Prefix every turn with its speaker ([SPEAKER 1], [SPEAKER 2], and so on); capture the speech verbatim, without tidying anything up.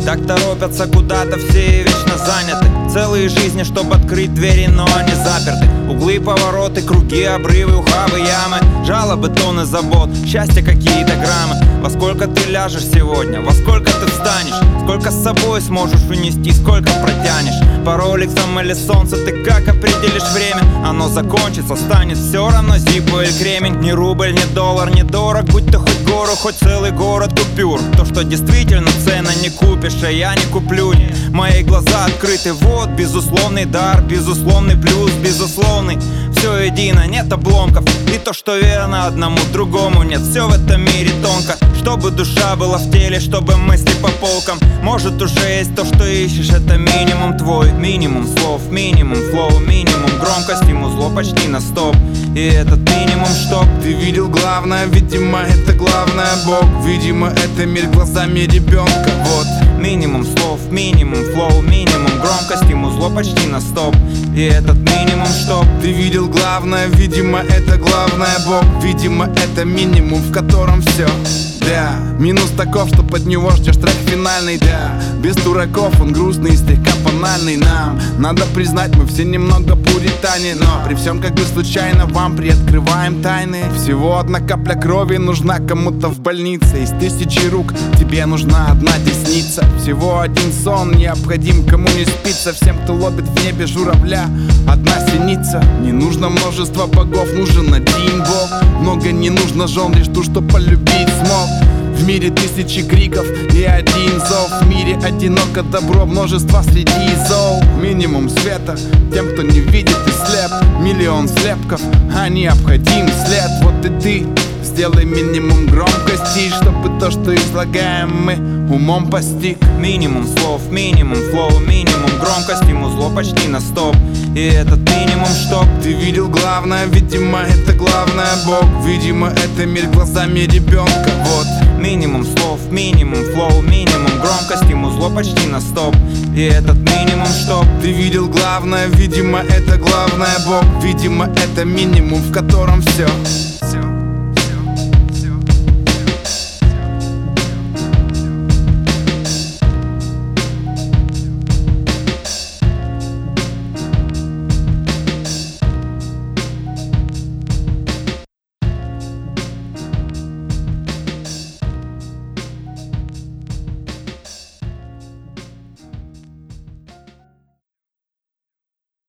[SPEAKER 1] Так торопятся куда-то, все вечно заняты. Целые жизни, чтобы открыть двери, но они заперты. Углы, повороты, круги, обрывы, ухабы, ямы, жалобы, тонны забот, счастье какие-то граммы. Во сколько ты ляжешь сегодня, во сколько ты встанешь, сколько с собой сможешь унести, сколько протянешь. По роликсам или солнцу ты как определишь время? Оно закончится, станет все равно зиппо или кремень. Ни рубль, ни доллар, ни дорог, будь то хоть гору, хоть целый город купюр. То, что действительно ценно, не купишь, а я не куплю. Мои глаза открыты, вот безусловный дар, безусловный плюс, безусловный. Все едино, нет обломков. И то, что верно одному, другому нет. Все в этом мире тонко. Чтобы душа была в теле, чтобы мысли по полкам. Может уже есть то, что ищешь, это минимум твой. Минимум слов, минимум флоу, минимум громкости, музло почти на стоп. И этот минимум, чтоб
[SPEAKER 2] ты видел главное, видимо, это главное Бог. Видимо, это мир глазами ребенка, вот.
[SPEAKER 1] Минимум слов, минимум флоу, минимум громкости, музло почти на стоп. И этот минимум, чтоб
[SPEAKER 2] ты видел главное, видимо, это главное Бог. Видимо, это минимум, в котором все. Да, минус таков, что под него ждешь трек финальный, да. Без дураков он грустный и слегка банальный. Нам надо признать, мы все немного пуритане, но при всем как бы случайно вам приоткрываем тайны. Всего одна капля крови нужна кому-то в больнице. Из тысячи рук тебе нужна одна десница. Всего один сон необходим, кому не спится. Всем, кто ловит в небе журавля, одна синица. Не нужно множество богов, нужен один бог. Много не нужно жен, лишь ту, что полюбить смог. В мире тысячи криков и один зов. В мире одиноко добро, множество среди зол. Минимум света тем, кто не видит и слеп. Миллион слепков, а необходим след. Вот и ты сделай минимум громкости, чтобы то, что излагаем мы, умом постиг.
[SPEAKER 1] Минимум слов, минимум флоу, минимум громкости, музло почти на стоп. И этот минимум, чтоб
[SPEAKER 2] ты видел главное, видимо, это главное Бог. Видимо, это мир глазами ребенка, вот.
[SPEAKER 1] Минимум слов, минимум флоу, минимум громкости, музло почти на стоп. И этот минимум, чтоб
[SPEAKER 2] ты видел главное, видимо, это главное Бог. Видимо, это минимум, в котором все.